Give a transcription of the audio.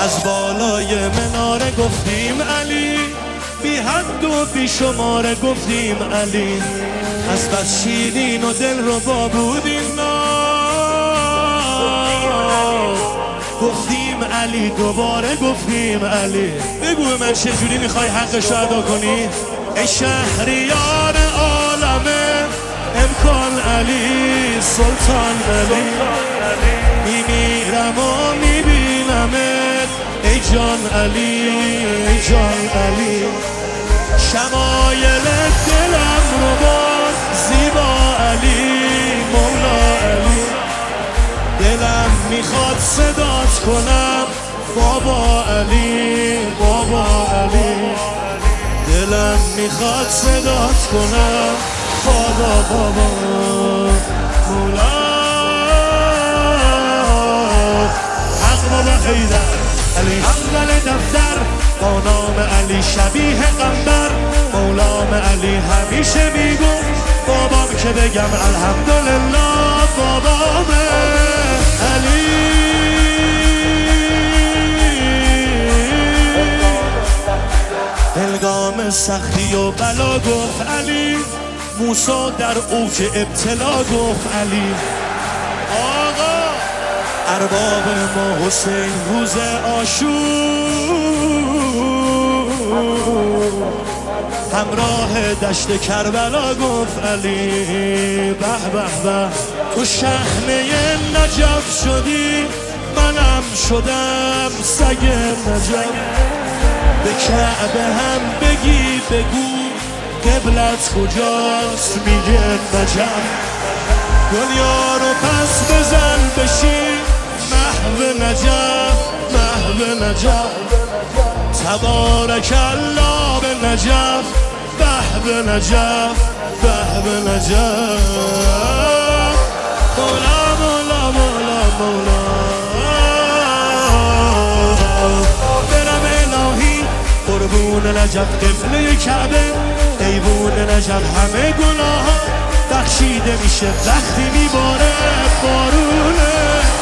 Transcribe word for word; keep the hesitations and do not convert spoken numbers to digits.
از بالای مناره گفتیم علی، بی حد و بی شماره گفتیم علی. از بس شیرین و دل رو با بودیم گفتیم علی، دوباره گفتیم علی. بگو من چجوری میخوای حقش رو ادا کنی؟ ای شهریار عالمه امکان علی، سلطان علی. میمیرم و میبینمت ای جان علی، ای جان علی. شمایل دلم رو باز زیبا علی، مولا علی. دلم میخواد صدات کنم بابا علی، بابا علی. دلم میخواد صدات کنم بابا بابا مولا. حق بابا حیدر علی اول دفتر، با نام علی شبیه قنبر. مولام علی همیشه میگفت بابام که بگم الحمدلله بابام علی. هنگام سختی و بلا گفت علی، موسی در اوج ابتلا گفت علی. آقا ارباب ما حسین روز عاشور همراه دشت کربلا گفت علی. به به به تو شحنه نجف شدی، منم شدم سگ نجف. به کعبه هم بگی بگو قبلت کجاست، میگه نجف. دنیا رو پس بزن بشی محو نجف، محو نجف. تبارک الله به نجف، به به نجف، به به نجف. مولا مولا مولا مولا. برم الهی قربون نجف قبله کعبه، ایوون نجف همه گناه بخشیده میشه وقتی میباره بارونه.